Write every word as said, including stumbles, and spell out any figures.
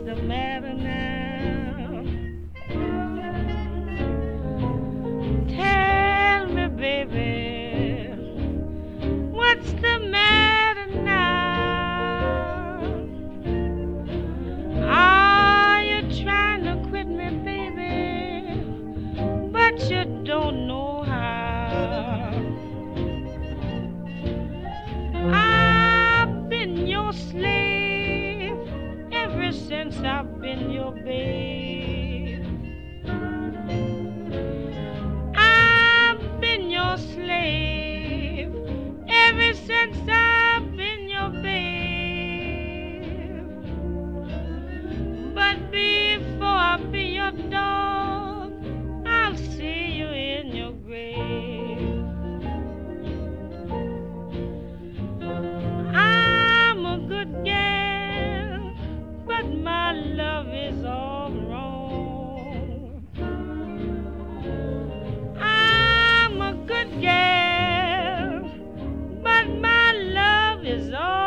the matter now? Tell me, baby, what's the matter now? Are you trying to quit me, baby, but you don't know how? I've been your slave ever since I've been your babe. I've been your slave ever since I've been your babe. But before I be your dog, I'll see you in your grave. I'm a good gal, but my love is all wrong. I'm a good gal, but my love is all